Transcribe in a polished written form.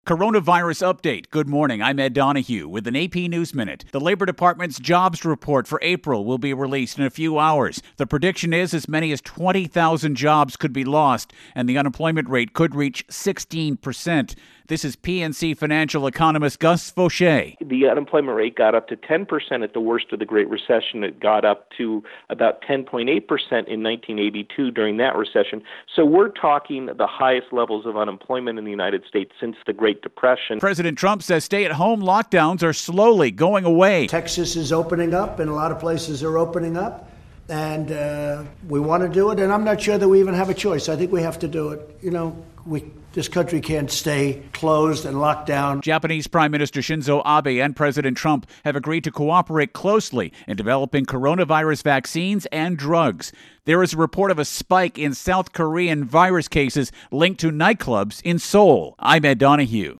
Coronavirus update. Good morning. I'm Ed Donahue with an AP News Minute. The Labor Department's jobs report for April will be released in a few hours. The prediction is as many as 20,000 jobs could be lost, and the unemployment rate could reach 16%. This is PNC financial economist Gus Faucher. The unemployment rate got up to 10% at the worst of the Great Recession. It got up to about 10.8% in 1982 during that recession. So we're talking the highest levels of unemployment in the United States since the Great Depression. President Trump says stay-at-home lockdowns are slowly going away. Texas is opening up, and a lot of places are opening up, and we want to do it, and I'm not sure that we even have a choice. I think we have to do it. This country can't stay closed and locked down. Japanese Prime Minister Shinzo Abe and President Trump have agreed to cooperate closely in developing coronavirus vaccines and drugs. There is a report of a spike in South Korean virus cases linked to nightclubs in Seoul. I'm Ed Donahue.